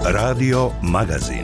Radio Magazin.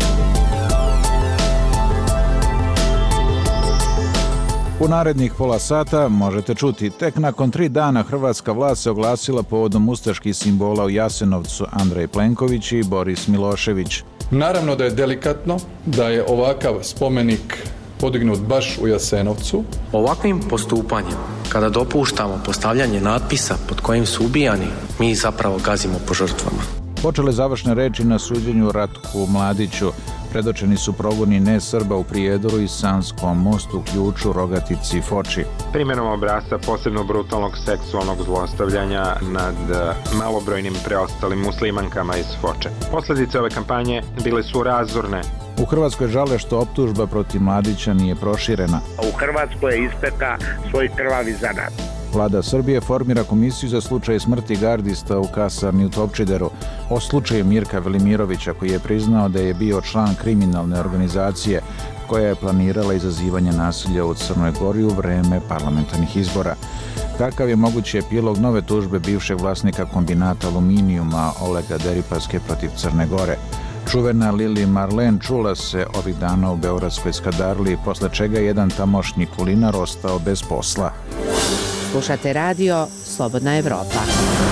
U narednih pola sata možete čuti, tek nakon 3 dana hrvatska vlast se oglasila povodom ustaških simbola u Jasenovcu, Andrej Plenković i Boris Milošević. Naravno da je delikatno da je ovakav spomenik podignut baš u Jasenovcu. Ovakvim postupanjem, kada dopuštamo postavljanje natpisa pod kojim su ubijani, mi zapravo gazimo po žrtvama. Počele završne reči na suđenju Ratku Mladiću. Predočeni su progoni ne-Srba u Prijedoru i Sanskom mostu, Ključu, Rogatici i Foči. Primjenom obrasca posebno brutalnog seksualnog zlostavljanja nad malobrojnim preostalim muslimankama iz Foče. Posljedice ove kampanje bile su razorne. U Hrvatskoj žale što optužba protiv Mladića nije proširena. U Hrvatskoj je ispeka svoj krvavi zanat. Vlada Srbije formira komisiju za slučaj smrti gardista u kasarni u Topčideru. O slučaju Mirka Velimirovića, koji je priznao da je bio član kriminalne organizacije koja je planirala izazivanje nasilja u Crnoj Gori u vreme parlamentarnih izbora. Kakav je mogući epilog nove tužbe bivšeg vlasnika kombinata aluminijuma Olega Deripaske protiv Crne Gore? Čuvena Lili Marlen čula se ovih dana u beogradskoj Skadarliji, posle čega je jedan tamošnji kulinar ostao bez posla. Slušate radio Slobodna Evropa.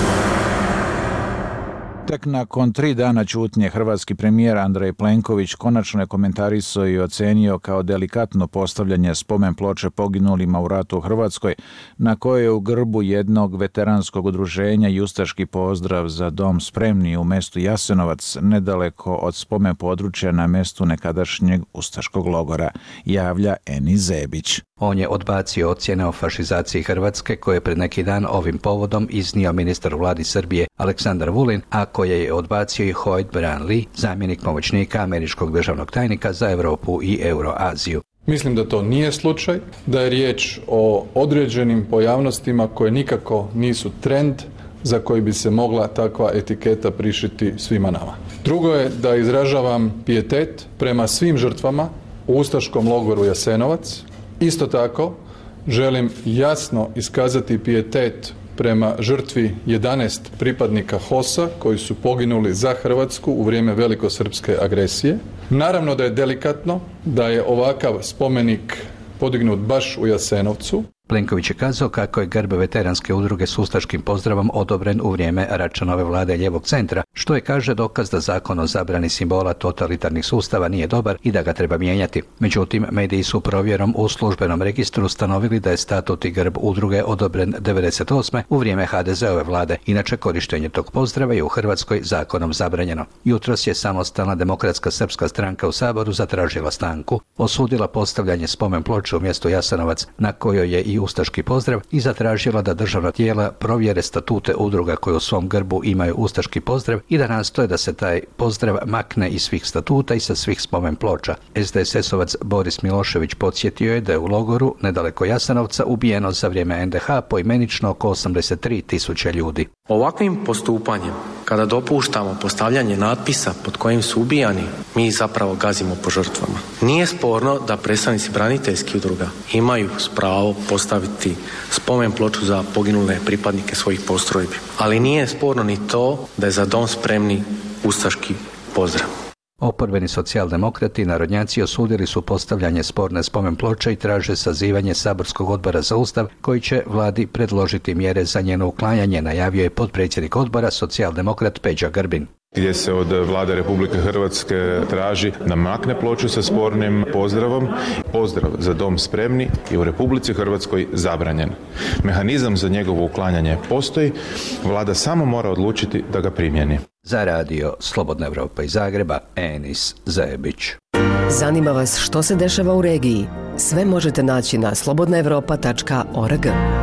Tek nakon 3 dana ćutnje hrvatski premijer Andrej Plenković konačno je komentarisao i ocenio kao delikatno postavljanje spomen ploče poginulima u ratu u Hrvatskoj, na kojoj je u grbu jednog veteranskog udruženja i ustaški pozdrav za dom spremni u mestu Jasenovac, nedaleko od spomen područja na mestu nekadašnjeg ustaškog logora, javlja Eni Zebić. On je odbacio ocjene o fašizaciji Hrvatske koje je pred neki dan ovim povodom iznio ministar u vladi Srbije Aleksandar Vulin, a koje je odbacio i Hoyt Bryan-Lee, zamjenik pomoćnika američkog državnog tajnika za Europu i Euroaziju. Mislim da to nije slučaj, da je riječ o određenim pojavnostima koje nikako nisu trend za koji bi se mogla takva etiketa prišiti svima nama. Drugo je da izražavam pijetet prema svim žrtvama u ustaškom logoru Jasenovac. Isto tako, želim jasno iskazati pijetet prema žrtvi 11 pripadnika HOS-a koji su poginuli za Hrvatsku u vrijeme velikosrpske agresije. Naravno da je delikatno da je ovakav spomenik podignut baš u Jasenovcu. Plenković je kazao kako je grb veteranske udruge s ustaškim pozdravom odobren u vrijeme Račanove vlade lijevog centra, što je, kaže, dokaz da zakon o zabrani simbola totalitarnih sustava nije dobar i da ga treba mijenjati. Međutim, mediji su provjerom u službenom registru ustanovili da je statut i grb udruge odobren 1998. u vrijeme HDZ-ove vlade. Inače, korištenje tog pozdrava je u Hrvatskoj zakonom zabranjeno. Jutros je Samostalna demokratska srpska stranka u Saboru zatražila stanku, osudila postavljanje spomen ploče u mjestu Jasenovac na kojoj je i ustaški pozdrav i zatražila da državna tijela provjere statute udruga koje u svom grbu imaju ustaški pozdrav i da nastoje da se taj pozdrav makne iz svih statuta i sa svih spomen ploča. SDSS-ovac Boris Milošević podsjetio je da je u logoru nedaleko Jasenovca ubijeno za vrijeme NDH poimenično oko 83.000 ljudi. Ovakvim postupanjem, kada dopuštamo postavljanje natpisa pod kojim su ubijani, mi zapravo gazimo po žrtvama. Nije sporno da predstavnici braniteljskih udruga imaju pravo postaviti spomen ploču za poginule pripadnike svojih postrojbi. Ali nije sporno ni to da je za dom spremni ustaški pozdrav. Oporbeni socijaldemokrati i narodnjaci osudili su postavljanje sporne spomen ploče i traže sazivanje saborskog odbora za Ustav koji će vladi predložiti mjere za njeno uklanjanje, najavio je potpredsjednik odbora socijaldemokrat Peđa Grbin. Gdje se od Vlade Republike Hrvatske traži da makne ploču sa spornim pozdravom. Pozdrav za dom spremni je u Republici Hrvatskoj zabranjen. Mehanizam za njegovo uklanjanje postoji, Vlada samo mora odlučiti da ga primjeni. Za radio Slobodna Evropa iz Zagreba, Enis Zebić. Zanima vas što se dešava u regiji? Sve možete naći na slobodnaevropa.org.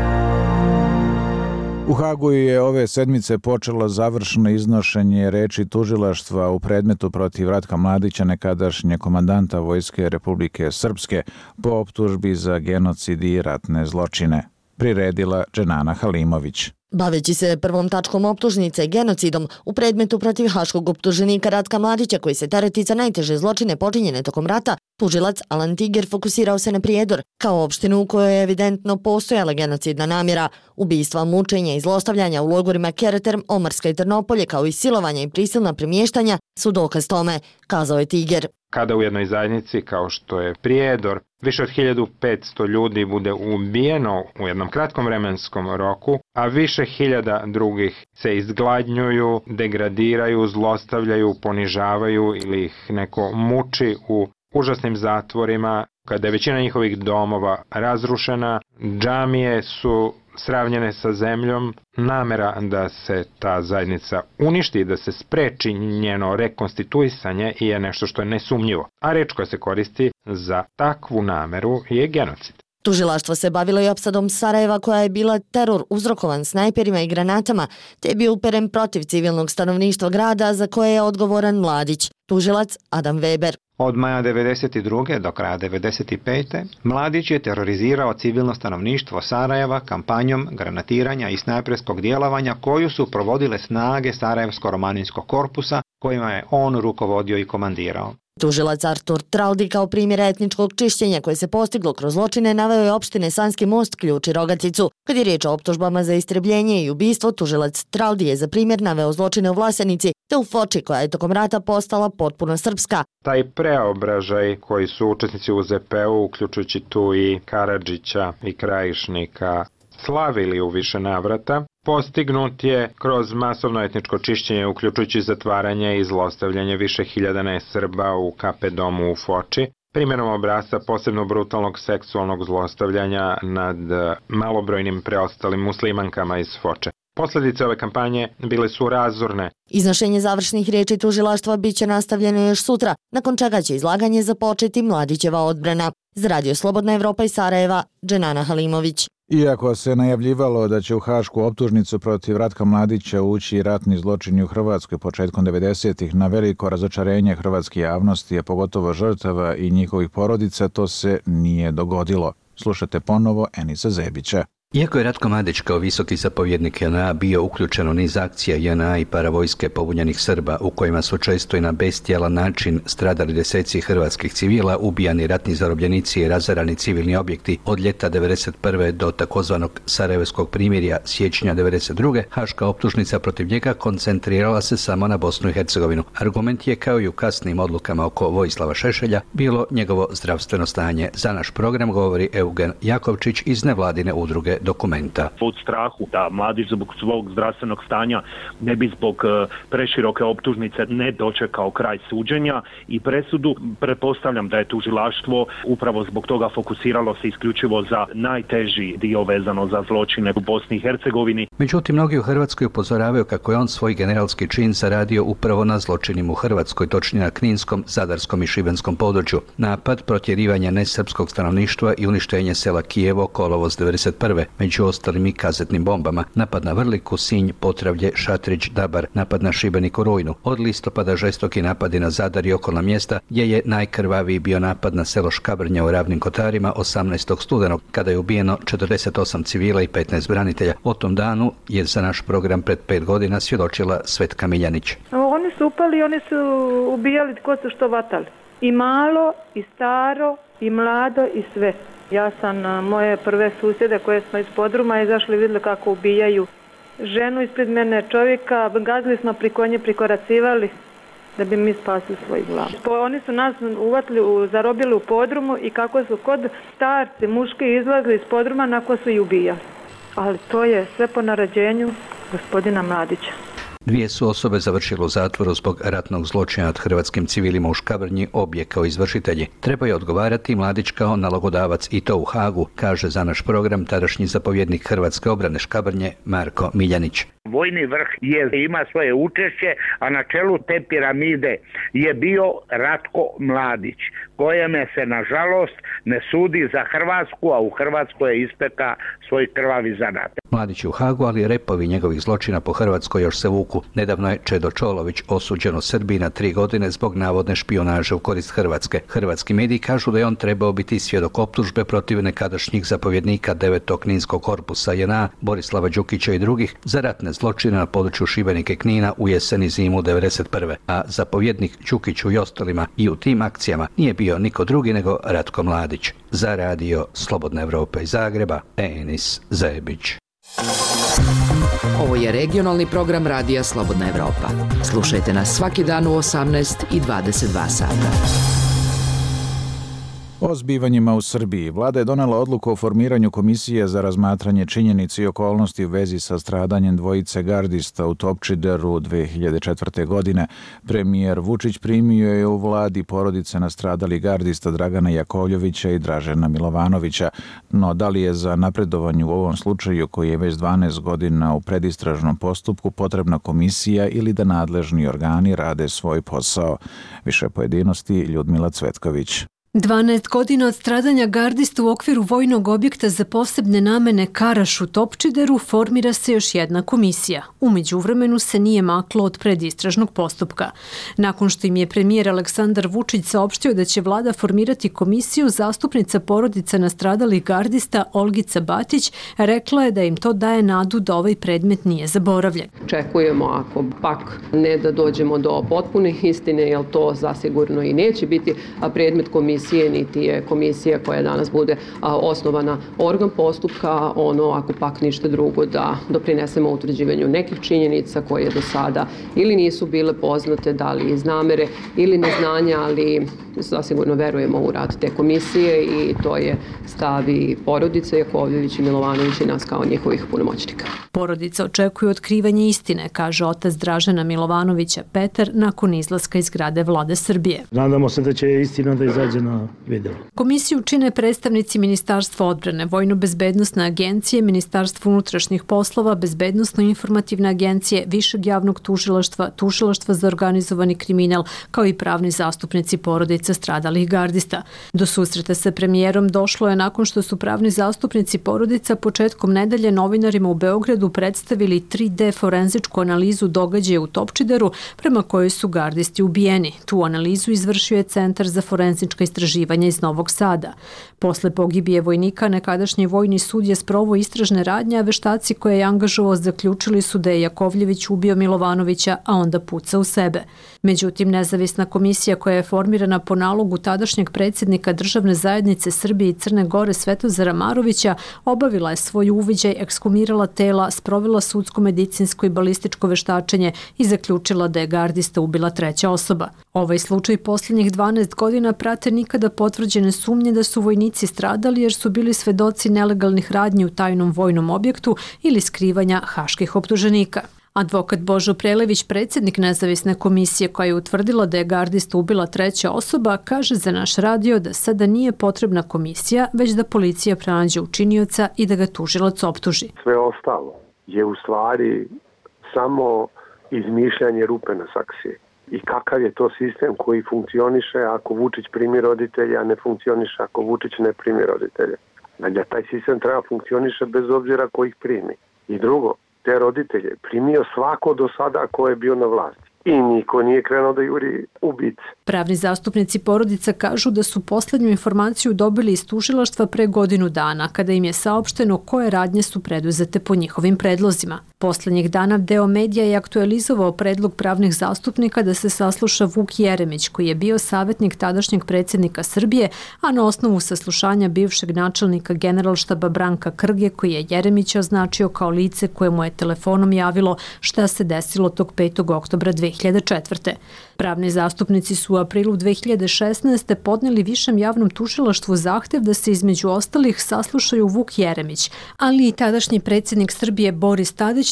U Hagu je ove sedmice počelo završno iznošenje reči tužilaštva u predmetu protiv Ratka Mladića, nekadašnjeg komandanta Vojske Republike Srpske, po optužbi za genocid i ratne zločine. Priredila Dženana Halimović. Baveći se prvom tačkom optužnice genocidom u predmetu protiv haškog optuženika Ratka Mladića koji se tereti za najteže zločine počinjene tokom rata, tužilac Alan Tiger fokusirao se na Prijedor, kao opštinu u kojoj je evidentno postojala genocidna namjera. Ubistva, mučenja i zlostavljanja u logorima Kereterm, Omarska i Trnopolje, kao i silovanja i prisilna premještanja su dokaz tome, kazao je Tiger. Kada u jednoj zajednici kao što je Prijedor više od 1500 ljudi bude ubijeno u jednom kratkom vremenskom roku, a više hiljada drugih se izgladnjuju, degradiraju, zlostavljaju, ponižavaju ili ih neko muči u užasnim zatvorima, kada je većina njihovih domova razrušena, džamije su sravnjene sa zemljom, namera da se ta zajednica uništi, da se spreči njeno rekonstituisanje je nešto što je nesumnjivo. A reč koja se koristi za takvu nameru je genocid. Tužilaštvo se bavilo i opsadom Sarajeva koja je bila teror uzrokovan snajperima i granatama, te je bio uperen protiv civilnog stanovništva grada za koje je odgovoran Mladić. Tužilac Adam Weber. Od maja 1992. do kraja 1995. Mladić je terorizirao civilno stanovništvo Sarajeva kampanjom granatiranja i snajperskog djelovanja koju su provodile snage Sarajevsko-romaninskog korpusa kojima je on rukovodio i komandirao. Tužilac Artur Traldi kao primjer etničkog čišćenja koje se postiglo kroz zločine naveo je opštine Sanski Most, Ključ i Rogaticu. Kad je riječ o optužbama za istrebljenje i ubistvo, tužilac Traldi je za primjer naveo zločine u Vlasenici te u Foči koja je tokom rata postala potpuno srpska. Taj preobražaj koji su učesnici u ZP-u, uključujući tu i Karadžića i Krajišnika, slavili u više navrata, postignut je kroz masovno etničko čišćenje, uključujući zatvaranje i zlostavljanje više hiljada nesrba u KP domu u Foči, primjenom obrasca posebno brutalnog seksualnog zlostavljanja nad malobrojnim preostalim muslimankama iz Foče. Posljedice ove kampanje bile su razorne. Iznošenje završnih riječi tužilaštva biće nastavljeno još sutra, nakon čega će izlaganje započeti Mladićeva odbrana. Za Radio Slobodna Evropa iz Sarajeva, Dženana Halimović. Iako se najavljivalo da će u hašku optužnicu protiv Ratka Mladića ući ratni zločini u Hrvatskoj početkom 90-ih, na veliko razočarenje hrvatske javnosti, a pogotovo žrtava i njihovih porodica, to se nije dogodilo. Slušajte ponovo Enisa Zebića. Iako je Ratko Mladić kao visoki zapovjednik JNA bio uključen u niz akcija JNA i paravojske pobunjenih Srba u kojima su često i na bestijalan način stradali deseci hrvatskih civila, ubijani ratni zarobljenici i razarani civilni objekti od ljeta 1991. do takozvanog Sarajevskog primirja siječnja 1992. haška optužnica protiv njega koncentrirala se samo na Bosnu i Hercegovinu. Argument je, kao i u kasnim odlukama oko Vojislava Šešelja, bilo njegovo zdravstveno stanje. Za naš program govori Eugen Jakovčić iz nevladine udruge Dokumenta. Od strahu da Mladić zbog svog zdravstvenog stanja ne bi zbog preširoke optužnice ne dočekao kraj suđenja i presudu, pretpostavljam da je tužilaštvo upravo zbog toga fokusiralo se isključivo za najteži dio vezano za zločine u Bosni i Hercegovini. Međutim, mnogi u Hrvatskoj upozoravaju kako je on svoj generalski čin zaradio upravo na zločinima u Hrvatskoj, točnije na Kninskom, Zadarskom i Šibenskom području. Napad, protjerivanje nesrpskog stanovništva i uništenje sela Kijevo, kolovoz 1991. Među ostalim i kazetnim bombama, napad na Vrliku, Sinj, Potravlje, Šatrić, Dabar, napad na Šibenik u rujnu. Od listopada žestoki napadi na Zadar i okolna mjesta, gdje je najkrvaviji bio napad na selo Škabrnja u Ravnim Kotarima 18. studenog, kada je ubijeno 48 civila i 15 branitelja. O tom danu je za naš program pred 5 godina svjedočila Svetka Miljanić. Oni su upali, oni su ubijali tko su što vatali. I malo, i staro, i mlado, i sve. Ja sam moje prve susjede koje smo iz podruma izašli, vidjeli kako ubijaju ženu ispred mene, čovjeka, gazili smo pri konje, prikoracivali da bi mi spasili svoj glav. Oni su nas uvatili, zarobili u podrumu i kako su kod starci, muški izlazili iz podruma, nakon su i ubijali. Ali to je sve po naređenju gospodina Mladića. 2 su osobe završile u zatvoru zbog ratnog zločina nad hrvatskim civilima u Škabrnji, obje kao izvršitelji. Treba je odgovarati Mladić kao nalogodavac i to u Hagu, kaže za naš program tadašnji zapovjednik Hrvatske obrane Škabrnje Marko Miljanić. Vojni vrh ima svoje učešće, a na čelu te piramide je bio Ratko Mladić, kojeme se nažalost ne sudi za Hrvatsku, a u Hrvatskoj je ispeka svoj krvavi zanat. Mladić u Hagu, ali repovi njegovih zločina po Hrvatskoj još se vuku. Nedavno je Čedo Čolović osuđen u Srbiji na 3 godine zbog navodne špijunaže u korist Hrvatske. Hrvatski mediji kažu da je on trebao biti svjedok optužbe protiv nekadašnjih zapovjednika 9. Kninskog korpusa JNA, Borislava Đukića i drugih, za ratne zločine na području Šibenika i Knina u jesen i zimu 1991. A zapovjednik Đukiću i ostalima i u tim akcijama nije bio niko drugi nego Ratko Mladić. Za radio Slobodna Evropa iz Zagreba, Enis Zebić. Ovo je regionalni program radija Slobodna Evropa. Slušajte nas svaki dan u 18 i 22 sata. O zbivanjima u Srbiji. Vlada je donela odluku o formiranju komisije za razmatranje činjenica i okolnosti u vezi sa stradanjem dvojice gardista u Topčideru 2004. godine. Premijer Vučić primio je u vladi porodice nastradalih gardista Dragana Jakovljevića i Dražena Milovanovića. No da li je za napredovanje u ovom slučaju, koji je već 12 godina u predistražnom postupku, potrebna komisija ili da nadležni organi rade svoj posao? Više pojedinosti Ljudmila Cvetković. 12 godina od stradanja gardista u okviru vojnog objekta za posebne namene Karaš u Topčideru formira se još jedna komisija. U međuvremenu se nije maklo od predistražnog postupka. Nakon što im je premijer Aleksandar Vučić saopštio da će vlada formirati komisiju, zastupnica porodica nastradalih gardista Olgica Batić rekla je da im to daje nadu da ovaj predmet nije zaboravljen. Čekujemo, ako pak ne da dođemo do potpune istine, jer to zasigurno i neće biti predmet komisije, niti je komisija koja danas bude osnovana organ postupka, ako pak ništa drugo, da doprinesemo utvrđivanju nekih činjenica koje do sada ili nisu bile poznate, da li iz namere ili neznanja, ali zasigurno verujemo u rad te komisije i to je stav i porodice Jakovljević i Milovanović i nas kao njihovih punomoćnika. Porodica očekuje otkrivanje istine, kaže otac Dražena Milovanovića Petar nakon izlaska iz zgrade Vlade Srbije. Nadamo se da će istina da izađe na videlo. Komisiju čine predstavnici Ministarstva odbrane, Vojno-bezbednosne agencije, Ministarstvo unutrašnjih poslova, Bezbednosno-informativne agencije, Višeg javnog tužilaštva, Tužilaštva za organizovani kriminal, kao i pravni zastupnici porodica stradalih gardista. Do susreta sa premijerom došlo je nakon što su pravni zastupnici porodica početkom nedelje novinarima u Beogradu predstavili 3D forenzičku analizu događaja u Topčideru prema kojoj su gardisti ubijeni. Tu analizu izvršio je Centar za forenzička istraživanja iz Novog Sada. Posle pogibije vojnika, nekadašnji vojni sud je sproveo istražne radnje, a veštaci koje je angažovao zaključili su da je Jakovljević ubio Milovanovića, a onda pucao u sebe. Međutim, nezavisna komisija koja je formirana po nalogu tadašnjeg predsjednika Državne zajednice Srbije i Crne Gore Svetozara Marovića obavila je svoj uviđaj, ekshumirala tela, sprovela sudsko, medicinsko i balističko veštačenje i zaključila da je gardista ubila treća osoba. Ovaj slučaj posljednjih 12 godina prate nikada potvrđene sumnje da su vojnici stradali jer su bili svedoci nelegalnih radnji u tajnom vojnom objektu ili skrivanja haških optuženika. Advokat Božo Prelević, predsjednik nezavisne komisije koja je utvrdila da je gardista ubila treća osoba, kaže za naš radio da sada nije potrebna komisija, već da policija pronađe učinioca i da ga tužilac optuži. Sve ostalo je u stvari samo izmišljanje rupe na saksiji. I kakav je to sistem koji funkcioniše ako Vučić primi roditelja, a ne funkcioniše ako Vučić ne primi roditelja. Dakle, taj sistem treba funkcioniše bez obzira ko ih primi. I drugo, te roditelje primio svako do sada ko je bio na vlasti. I niko nije krenuo da juri ubice. Pravni zastupnici porodica kažu da su posljednju informaciju dobili iz tužilaštva pre godinu dana, kada im je saopšteno koje radnje su preduzete po njihovim predlozima. Poslednjih dana deo medija je aktualizovao predlog pravnih zastupnika da se sasluša Vuk Jeremić, koji je bio savjetnik tadašnjeg predsjednika Srbije, a na osnovu saslušanja bivšeg načelnika Generalštaba Branka Krge, koji je Jeremića označio kao lice koje mu je telefonom javilo šta se desilo tog 5. oktobra 2004. Pravni zastupnici su u aprilu 2016. podneli Višem javnom tužilaštvu zahtev da se između ostalih saslušaju Vuk Jeremić, ali i tadašnji predsjednik Srbije Boris Tadić,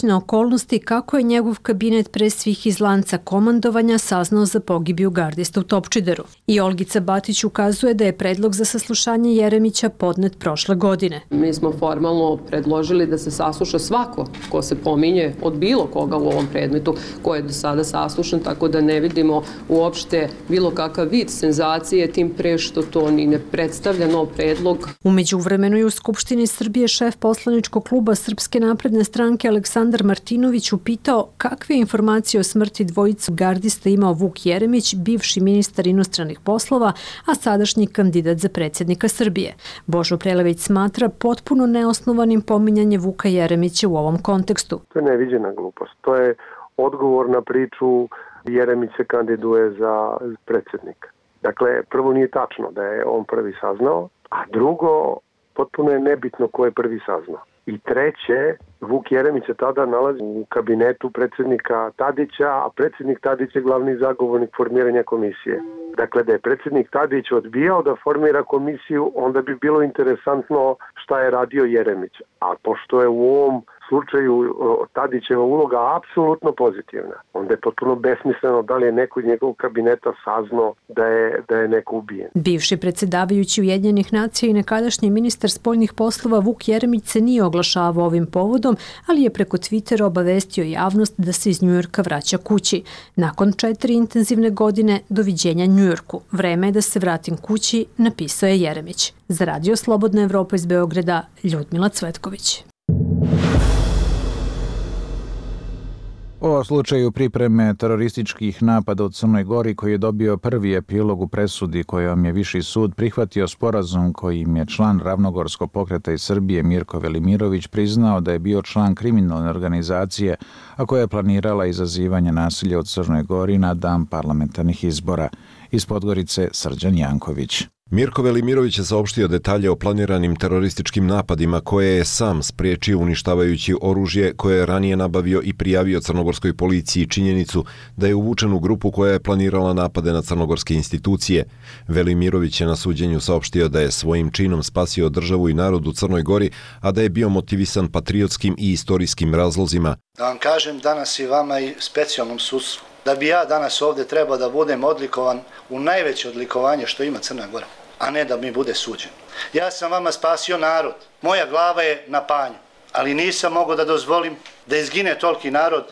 specifične okolnosti kako je njegov kabinet pre svih iz lanca komandovanja saznao za pogibiju gardista u Topčideru. I Olgica Batić ukazuje da je predlog za saslušanje Jeremića podnet prošle godine. Mi smo formalno predložili da se sasluša svako ko se pominje od bilo koga u ovom predmetu, ko je do sada saslušan, tako da ne vidimo uopšte bilo kakav vid senzacije, tim pre što to ni ne predstavlja nov predlog. U međuvremenu je u Skupštini Srbije šef poslaničkog kluba Srpske napredne stranke Aleksandar Martinović upitao kakve informacije o smrti dvojice gardista imao Vuk Jeremić, bivši ministar inostranih poslova, a sadašnji kandidat za predsjednika Srbije. Božo Prelević smatra potpuno neosnovanim pominjanje Vuka Jeremića u ovom kontekstu. To je neviđena glupost. To je odgovor na priču Jeremić se kandiduje za predsjednika. Dakle, prvo nije tačno da je on prvi saznao, a drugo, potpuno je nebitno ko je prvi saznao. I treće, Vuk Jeremić se tada nalazi u kabinetu predsjednika Tadića, a predsjednik Tadić je glavni zagovornik formiranja komisije. Dakle, da je predsjednik Tadić odbijao da formira komisiju, onda bi bilo interesantno šta je radio Jeremić. A pošto je u ovom slučaju Tadićeva uloga apsolutno pozitivna, onda je potpuno besmisleno da li je neko iz njegovog kabineta saznao da je neko ubijen. Bivši predsjedavajući Ujedinjenih nacija i nekadašnji ministar spoljnih poslova Vuk Jeremić se nije oglašavao ovim povodom, ali je preko Twittera obavestio javnost da se iz Njujorka vraća kući. Nakon 4 intenzivne godine, doviđenja Njujorku. Vreme je da se vratim kući, napisao je Jeremić. Za Radio Slobodna Evropa iz Beograda, Ljudmila Cvetković. O slučaju pripreme terorističkih napada u Crnoj Gori koji je dobio prvi epilog u presudi kojom je Viši sud prihvatio sporazum kojim je član Ravnogorskog pokreta iz Srbije Mirko Velimirović priznao da je bio član kriminalne organizacije, a koja je planirala izazivanje nasilja u Crnoj Gori na dan parlamentarnih izbora. Iz Podgorice Srđan Janković. Mirko Velimirović je saopštio detalje o planiranim terorističkim napadima koje je sam spriječio uništavajući oružje koje je ranije nabavio i prijavio crnogorskoj policiji činjenicu da je uvučen u grupu koja je planirala napade na crnogorske institucije. Velimirović je na suđenju saopštio da je svojim činom spasio državu i narod u Crnoj Gori, a da je bio motivisan patriotskim i istorijskim razlozima. Da vam kažem danas i vama i specijalnom sudstvu, da bi ja danas ovdje trebao da budem odlikovan u najveće odlikovanje što ima Crna Gora, a ne da mi bude suđen. Ja sam vama spasio narod, moja glava je na panju, ali nisam mogao da dozvolim da izgine toliki narod.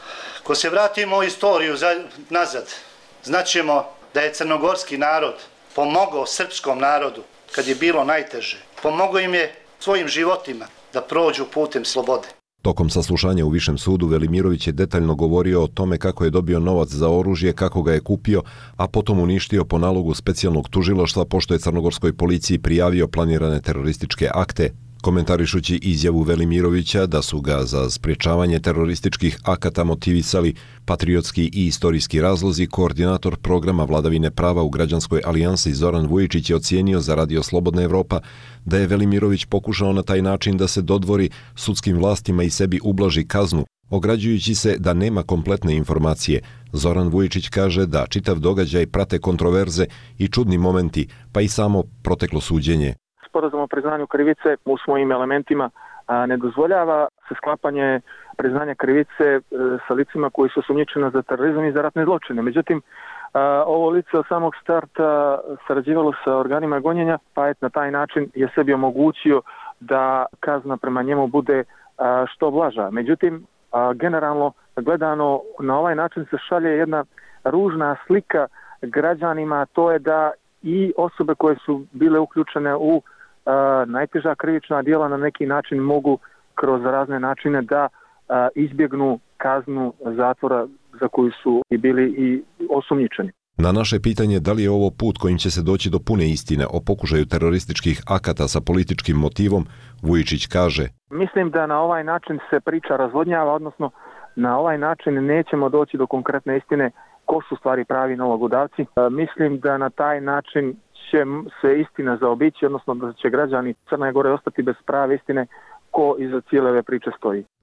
Ko se vratimo u istoriju nazad, znaćemo da je crnogorski narod pomogao srpskom narodu kad je bilo najteže. Pomogao im je svojim životima da prođu putem slobode. Tokom saslušanja u Višem sudu Velimirović je detaljno govorio o tome kako je dobio novac za oružje, kako ga je kupio, a potom uništio po nalogu specijalnog tužilaštva pošto je crnogorskoj policiji prijavio planirane terorističke akte. Komentarišući izjavu Velimirovića da su ga za sprječavanje terorističkih akata motivisali patriotski i istorijski razlozi, koordinator programa vladavine prava u Građanskoj alijansi Zoran Vujičić je ocijenio za Radio Slobodna Evropa da je Velimirović pokušao na taj način da se dodvori sudskim vlastima i sebi ublaži kaznu, ograđujući se da nema kompletne informacije. Zoran Vujičić kaže da čitav događaj prate kontroverze i čudni momenti, pa i samo proteklo suđenje. Sporazum o priznanju krivice u svojim elementima ne dozvoljava se sklapanje priznanja krivice sa licima koji su osumnjičena za terorizam i za ratne zločine. Međutim, ovo lice od samog starta sarađivalo sa organima gonjenja, pa na taj način je sebi omogućio da kazna prema njemu bude što blaža. Međutim, generalno gledano na ovaj način se šalje jedna ružna slika građanima, to je da i osobe koje su bile uključene u najteža krivična djela na neki način mogu kroz razne načine da izbjegnu kaznu zatvora za koju su i bili i osumnjičeni. Na naše pitanje da li je ovo put kojim će se doći do pune istine o pokušaju terorističkih akata sa političkim motivom, Vujičić kaže: Mislim da na ovaj način se priča razvodnjava, odnosno na ovaj način nećemo doći do konkretne istine ko su stvari pravi nalogodavci. Mislim da na taj način će se istina zaobići, odnosno da će građani Crne Gore ostati bez prave istine ko iza cijele ove priče stoji.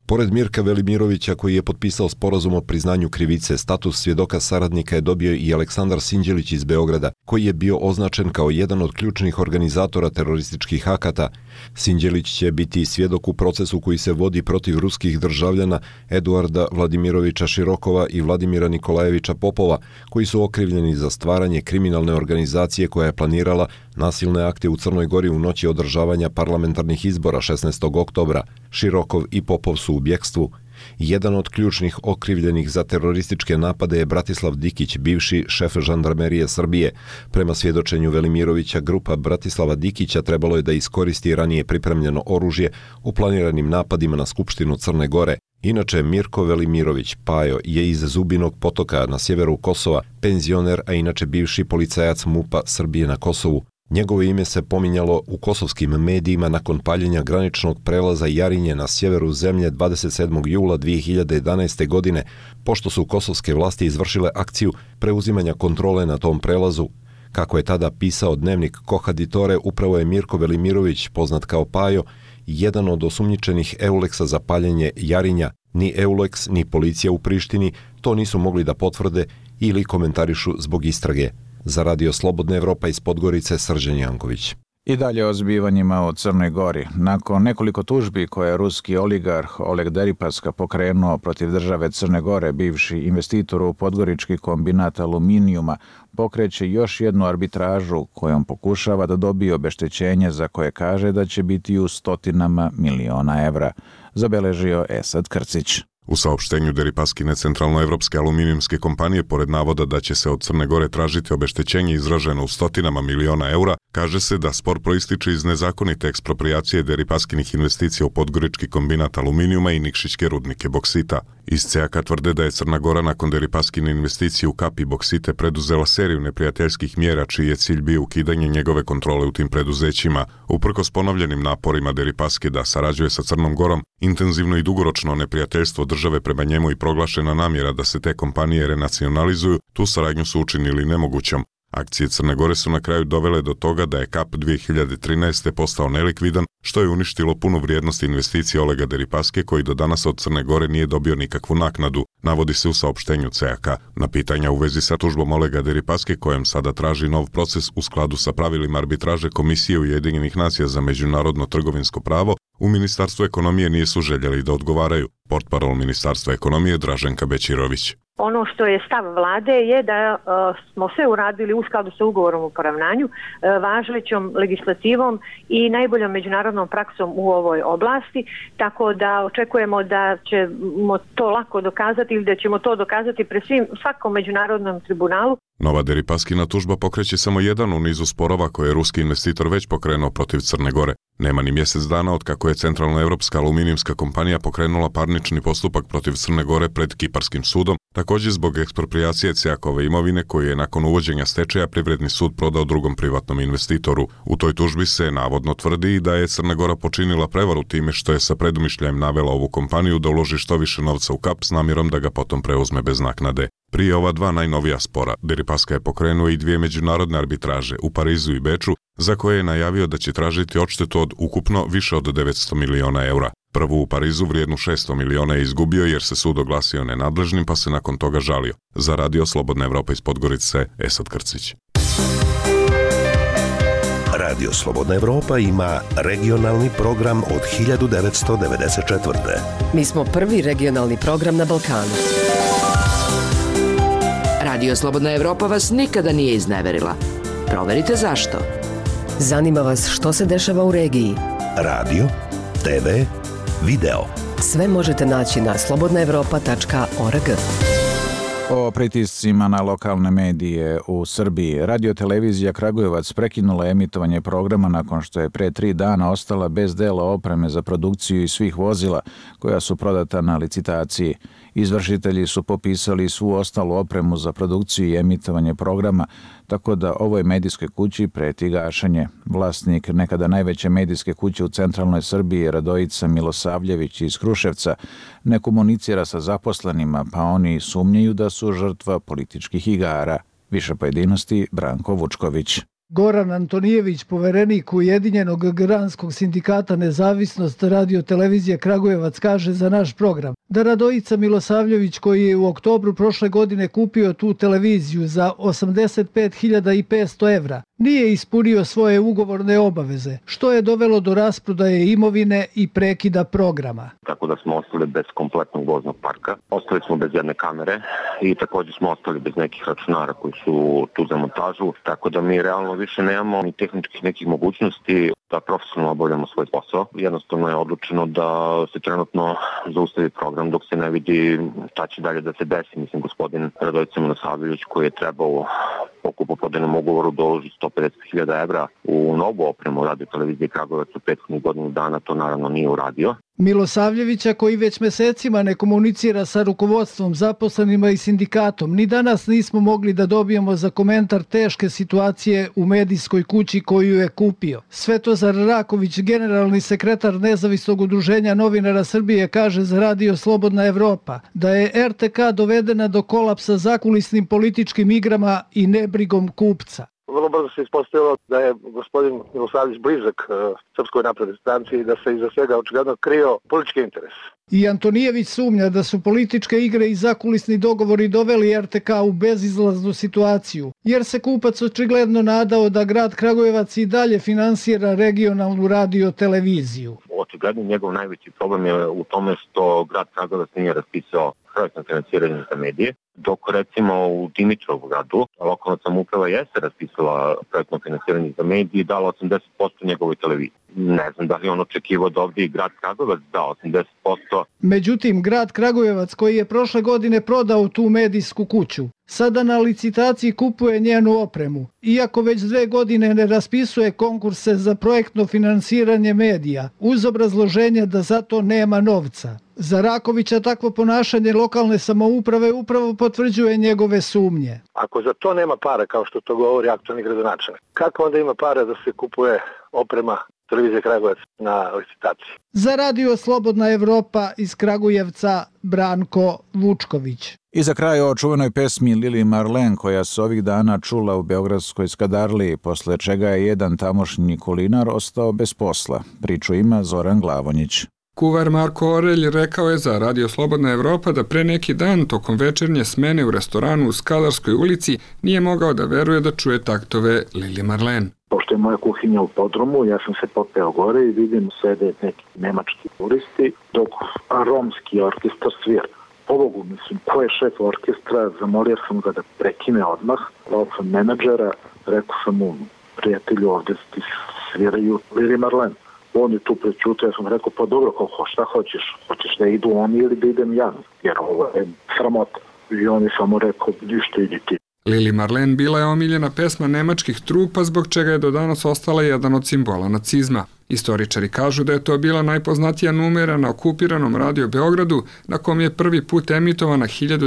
Pored Mirka Velimirovića, koji je potpisao sporazum o priznanju krivice, status svjedoka saradnika je dobio i Aleksandar Sinđelić iz Beograda, koji je bio označen kao jedan od ključnih organizatora terorističkih akata. Sinđelić će biti svjedok u procesu koji se vodi protiv ruskih državljana Eduarda Vladimirovića Širokova i Vladimira Nikolajevića Popova, koji su okrivljeni za stvaranje kriminalne organizacije koja je planirala nasilne akte u Crnoj Gori u noći održavanja parlamentarnih izbora 16. oktobra. Širokov i Popov su u bjekstvu. Jedan od ključnih okrivljenih za terorističke napade je Bratislav Dikić, bivši šef žandarmerije Srbije. Prema svjedočenju Velimirovića, grupa Bratislava Dikića trebalo je da iskoristi ranije pripremljeno oružje u planiranim napadima na Skupštinu Crne Gore. Inače, Mirko Velimirović, Pajo, je iz Zubinog Potoka na sjeveru Kosova, penzioner, a inače bivši policajac MUP-a Srbije na Kosovu. Njegovo ime se pominjalo u kosovskim medijima nakon paljenja graničnog prelaza Jarinje na sjeveru zemlje 27. jula 2011. godine, pošto su kosovske vlasti izvršile akciju preuzimanja kontrole na tom prelazu. Kako je tada pisao dnevnik Kohaditore, upravo je Mirko Velimirović, poznat kao Pajo, jedan od osumnjičenih Euleksa za paljenje Jarinja. Ni Euleks, ni policija u Prištini to nisu mogli da potvrde ili komentarišu zbog istrage. Za Radio Slobodna Evropa iz Podgorice, Srđan Janković. I dalje o zbivanjima u Crnoj Gori. Nakon nekoliko tužbi koje je ruski oligarh Oleg Deripaska pokrenuo protiv države Crne Gore, bivši investitor u podgorički kombinat aluminijuma pokreće još jednu arbitražu kojom pokušava da dobije obeštećenje za koje kaže da će biti u stotinama miliona evra, zabeležio Esad Krcić. U saopštenju Deripaskine centralnoevropske aluminijumske kompanije, pored navoda da će se od Crne Gore tražiti obeštećenje izraženo u stotinama miliona eura, kaže se da spor proističe iz nezakonite eksproprijacije Deripaskinih investicija u podgorički kombinat aluminijuma i Nikšićke rudnike boksita. Iz CEAK-a tvrde da je Crna Gora nakon Deripaskine investicije u kapi boksite preduzela seriju neprijateljskih mjera čiji je cilj bio ukidanje njegove kontrole u tim preduzećima. Uprkos ponovljenim naporima Deripaske da sarađuje sa Crnom Gorom, intenzivno i dugoročno neprijateljstvo države prema njemu i proglašena namjera da se te kompanije renacionalizuju, tu saradnju su učinili nemogućom. Akcije Crne Gore su na kraju dovele do toga da je KAP 2013. postao nelikvidan, što je uništilo punu vrijednost investicije Olega Deripaske, koji do danas od Crne Gore nije dobio nikakvu naknadu, navodi se u saopštenju CEAK-a. Na pitanja u vezi sa tužbom Olega Deripaske, kojem sada traži nov proces u skladu sa pravilima arbitraže Komisije Ujedinjenih nacija za međunarodno trgovinsko pravo, u Ministarstvu ekonomije nisu željeli da odgovaraju. Portparol Ministarstva ekonomije Draženka Bećirović. Ono što je stav vlade je da smo sve uradili u skladu sa ugovorom o poravnanju, važećom legislativom i najboljom međunarodnom praksom u ovoj oblasti, tako da očekujemo da ćemo to lako dokazati ili da ćemo to dokazati pred svakom međunarodnom tribunalu. Nova Deripaskina tužba pokreće samo jedan u nizu sporova koje je ruski investitor već pokrenuo protiv Crne Gore. Nema ni mjesec dana od kako je centralnoevropska aluminijumska kompanija pokrenula parnični postupak protiv Crne Gore pred Kiparskim sudom, također zbog eksproprijacije CEAK-ove imovine koju je nakon uvođenja stečaja Privredni sud prodao drugom privatnom investitoru. U toj tužbi se navodno tvrdi da je Crna Gora počinila prevaru time što je sa predumišljajem navela ovu kompaniju da uloži što više novca u KAP s namjerom da ga potom preuzme bez naknade. Prije ova dva najnovija spora, Deripaska je pokrenuo i dvije međunarodne arbitraže u Parizu i Beču, za koje je najavio da će tražiti odštetu od ukupno više od 900 miliona eura. Prvu u Parizu vrijednu 600 miliona je izgubio jer se sud oglasio nenadležnim pa se nakon toga žalio. Za Radio Slobodna Evropa iz Podgorice, Esad Krcić. Radio Slobodna Evropa ima regionalni program od 1994. Mi smo prvi regionalni program na Balkanu. Radio Slobodna Evropa vas nikada nije izneverila. Proverite zašto. Zanima vas što se dešava u regiji. Radio, TV, video. Sve možete naći na slobodnaevropa.org. O pritiscima na lokalne medije u Srbiji, radiotelevizija Kragujevac prekinula emitovanje programa nakon što je pre 3 dana ostala bez dela opreme za produkciju i svih vozila koja su prodata na licitaciji. Izvršitelji su popisali svu ostalu opremu za produkciju i emitovanje programa, tako da ovoj medijskoj kući preti gašenje. Vlasnik nekada najveće medijske kuće u centralnoj Srbiji, Radojica Milosavljević iz Kruševca, ne komunicira sa zaposlenima, pa oni sumnjaju da su žrtva političkih igara. Više pojedinosti Branko Vučković. Goran Antonijević, poverenik Ujedinjenog granskog sindikata Nezavisnost radiotelevizije Kragujevac, kaže za naš program da Radojica Milosavljević, koji je u oktobru prošle godine kupio tu televiziju za 85.500 evra, nije ispunio svoje ugovorne obaveze, što je dovelo do rasprodaje imovine i prekida programa. Tako da smo ostali bez kompletnog voznog parka, ostali smo bez jedne kamere i također smo ostali bez nekih računara koji su tu za montažu, tako da mi realno više nemamo ni tehničkih nekih mogućnosti da profesionalno obavljamo svoj posao. Jednostavno je odlučeno da se trenutno zaustavi program dok se ne vidi šta će dalje da se desi. Mislim, gospodin Radojica Milosavljević, koji je trebao po kupoprodajnom ugovoru da uloži 150.000 evra u novu opremu radio televizije Kragujevac u prethodnih godinu dana, to naravno nije uradio. Milosavljevića, koji već mesecima ne komunicira sa rukovodstvom, zaposlenima i sindikatom, ni danas nismo mogli da dobijemo za komentar teške situacije u medijskoj kući koju je kupio. Svetozar Raković, generalni sekretar Nezavisnog udruženja novinara Srbije, kaže za Radio Slobodna Evropa da je RTK dovedena do kolapsa zakulisnim političkim igrama i nebrigom kupca. Vrlo brzo se ispostavilo da je gospodin Milosavljević blizak Srpskoj naprednoj stranci i da se iza svega očigledno krio politički interes. I Antonijević sumnja da su političke igre i zakulisni dogovori doveli RTK u bezizlaznu situaciju, jer se kupac očigledno nadao da grad Kragujevac i dalje finansira regionalnu radio-televiziju. Očigledno njegov najveći problem je u tome što grad Kragujevac nije raspisao projektno finansiranje za medije, dok recimo u Dimitrov-gradu lokalna samouprava jeste raspisala projektno finansiranje za medije i dala 80% njegovoj televiziji. Ne znam da li on očekivao da ovdje i grad Kragujevac da 80%. Međutim, grad Kragujevac, koji je prošle godine prodao tu medijsku kuću, sada na licitaciji kupuje njenu opremu, iako već 2 godine ne raspisuje konkurse za projektno finansiranje medija, uz obrazloženje da za to nema novca. Za Rakovića takvo ponašanje lokalne samouprave upravo potvrđuje njegove sumnje. Ako za to nema para, kao što to govori aktualni gradonačelnik, kako onda ima para da se kupuje oprema televizije Kragujevac na licitaciji? Za Radio Slobodna Evropa iz Kragujevca, Branko Vučković. I za kraj o čuvenoj pesmi Lili Marlen, koja se ovih dana čula u beogradskoj Skadarliji, posle čega je jedan tamošnji kulinar ostao bez posla. Priču ima Zoran Glavonjić. Kuvar Marko Orelj rekao je za Radio Slobodna Evropa da pre neki dan tokom večernje smene u restoranu u Skadarskoj ulici nije mogao da veruje da čuje taktove Lili Marlen. Pošto je moja kuhinja u podrumu, ja sam se popeo gore i vidim sede neki nemački turisti dok romski orkestar svira. Pobogu, mislim, ko je šef orkestra, zamolio sam ga da prekine odmah, zvao sam menadžera, rekao sam mu, prijatelju, ovdje ti sviraju Lili Marlen. On je tu prečutio, ja sam rekao, pa dobro, šta hoćeš? Hoćeš da idu oni ili da idem ja? Jer ovo je sramota. I on je samo rekao, ništa, idi ti. Lili Marlen bila je omiljena pesma nemačkih trupa, zbog čega je do danas ostala jedan od simbola nacizma. Istoričari kažu da je to bila najpoznatija numera na okupiranom Radio Beogradu, na kom je prvi put emitovana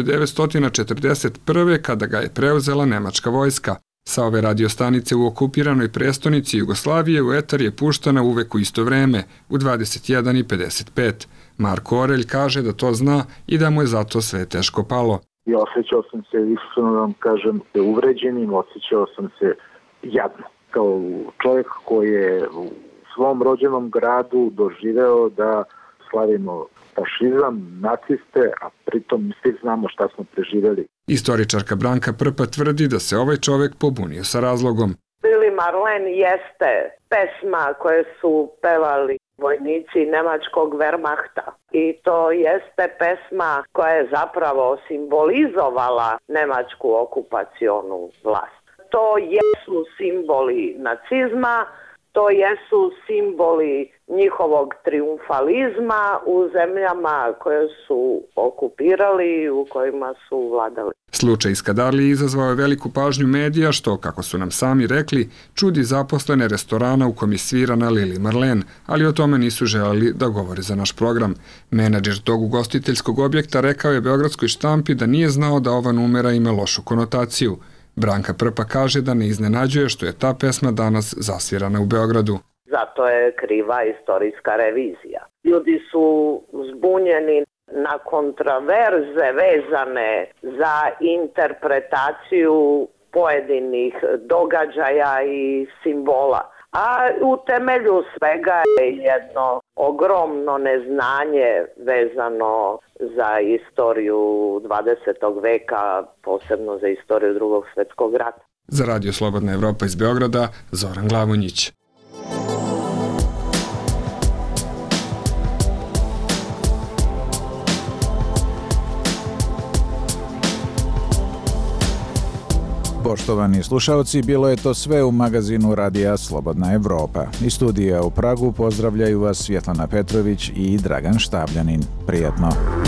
1941. kada ga je preuzela nemačka vojska. Sa ove radiostanice u okupiranoj prestonici Jugoslavije u etar je puštana uvek u isto vreme, u 21:55. Marko Orelj kaže da to zna i da mu je zato sve teško palo. I osjećao sam se, iskreno vam kažem, uvređenim, osjećao sam se jadno. Kao čovjek koji je u svom rođenom gradu doživeo da slavimo fašizam, naciste, a pritom svi znamo šta smo preživjeli. Istoričarka Branka Prpa tvrdi da se ovaj čovjek pobunio sa razlogom. Lili Marlen jeste pesma koje su pevali vojnici nemačkog Wehrmachta i to jeste pesma koja je zapravo simbolizovala nemačku okupacionu vlast. To jesu simboli nacizma, to jesu simboli njihovog triumfalizma u zemljama koje su okupirali i u kojima su vladali. Slučaj iz Skadarlije izazvao je veliku pažnju medija, što, kako su nam sami rekli, čudi zaposlene restorana u kom je svirana Lili Marlen, ali o tome nisu želeli da govore za naš program. Menadžer tog ugostiteljskog objekta rekao je Beogradskoj štampi da nije znao da ova numera ima lošu konotaciju. Branka Prpa kaže da ne iznenađuje što je ta pesma danas zasvirana u Beogradu. Zato je kriva istorijska revizija. Ljudi su zbunjeni na kontraverze vezane za interpretaciju pojedinih događaja i simbola. A u temelju svega je jedno ogromno neznanje vezano za istoriju 20. veka, posebno za istoriju Drugog svjetskog rata. Za Radio Slobodna Evropa iz Beograda, Zoran Glavonjić. Poštovani slušalci, bilo je to sve u magazinu Radija Slobodna Evropa. Iz studija u Pragu pozdravljaju vas Svjetlana Petrović i Dragan Štabljanin. Prijatno.